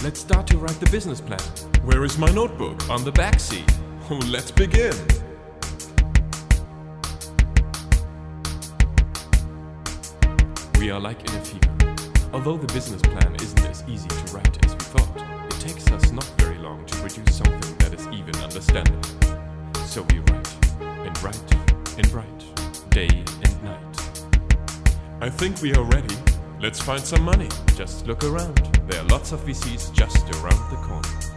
Let's start to write the business plan. Where is my notebook? On the back seat. Oh, let's begin. We are like in a fever. Although the business plan isn't as easy to write as we thought, it takes us not very long to produce something that is even understandable. So we write, and write, and write, day and night. I think we are ready. Let's find some money. Just look around. There are lots of VCs just around the corner.